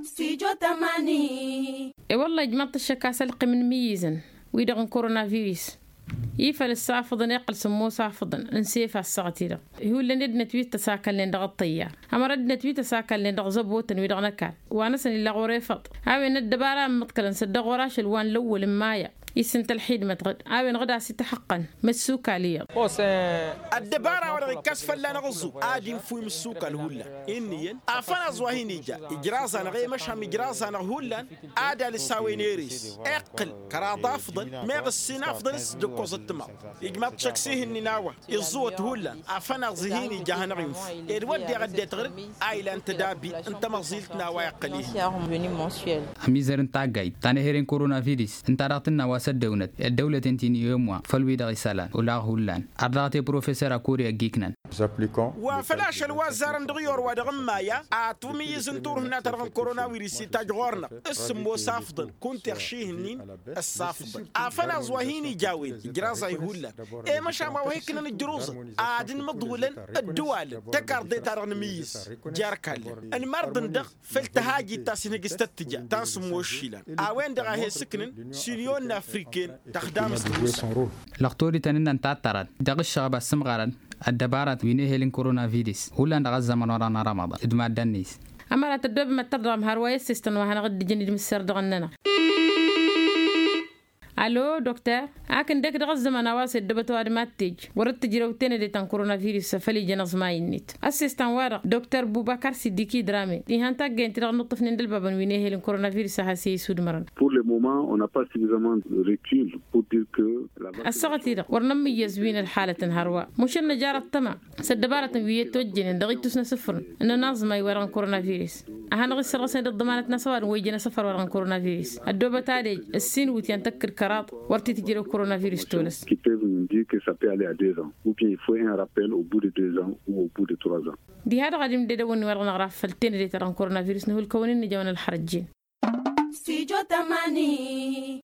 استيجو تماني والله جماعة الشكا سلق من ميزن ويدغن كورونا فيروس يفعل السافضن يقل سمو سافضن نسيف الساعتيرة هو اللي ندنا تويت ساكن لين الطيار أما ردنا تويت ساكن لين زبوت ويدغنا كان وأنا سن اللي غوري فط هاوي الدبارة متكلن صدق غراش الوان الأول مايا يسنت الحيد متغد هاوي غدا ست حقا مسوك عليا الدبارة ولا كسف لا نغزو آدم في مسوك الهولا إني أفنى زواهيني جا إجراز أنا غير مش هم إجراز أنا هولا آدا لساوي نيريس أقل كراد أفضل ما غسين أفضل صدق التمام يجمع تشكسيه الناوة الزوت هولا أفنى زهيني جهنا غيف الودي غدي تغرب آيلا أنت دابي أنت مغزيلت ناوى قليل ميزر انت عجيب تاني هيرين كورونا فيروس انت راتنا واسدونت الدولة تنتيني يوموا فالوي دغ سالان ولا هولان أرضاتي بروفيسور كوريا جيكنان وفلاش الوزارة ندغيور ودغمايا أتوميز ندور هنا ترغم كورونا فيروس تاجورنا اسمه صافدن كنت يخشيهنين الصافدن أفنا زواهيني جاوين جرازا يهولا إيه مش عم وهيكنا الجروز عادن مضولا الدول تكار دي ترغن ميز جاركال المرض ندغ في التهاجي تاسين جستتجا تاسمو الشيلان أوين دغا هي سكنن سيليون أفريكين تخدام استوس لقطوري تنين انت ترى دغ الشعب السمغارن الدبارة وينه هيلين كورونا فيروس هولا نغزة من ورانا رمضان إدمار دنيس أما لا تدوب ما ترضى مهروية سيستن وهنا غد جندي مسير دغننا الو دكتور اكن ديك دغز ما نواس دبتو ادماتيج ورت جيروتين اللي تن كورونا فيروس فلي جنز ما ينيت اسيستان ورق دكتور بوبكر صديقي درامي دي هانتا جنت نطف ندل بابن وينه هيلين كورونا فيروس هاسي سود مرن pour le moment on n'a pas suffisamment de recul pour dire que السغتيره ورنم يزوين الحاله هروا مش النجاره التما سدباره ويتوجن دغيتوسنا صفر ان نظم يورن كورونا فيروس انا غسر رسن الضمانه نسوار ويجنا سفر ورن كورونا فيروس الدوبه تادي السين وتنتكر كرات ورتي تجيرو كورونا فيروس تونس qui peuvent nous dire que ça peut aller à 2 ans ou bien il faut un rappel au bout de 2 ans ou au bout de 3 ans دي هذا غادي ندير وني ورنا نعرف فلتين اللي ترى كورونا فيروس نقول كونين جونا الحرجين استيجو تماني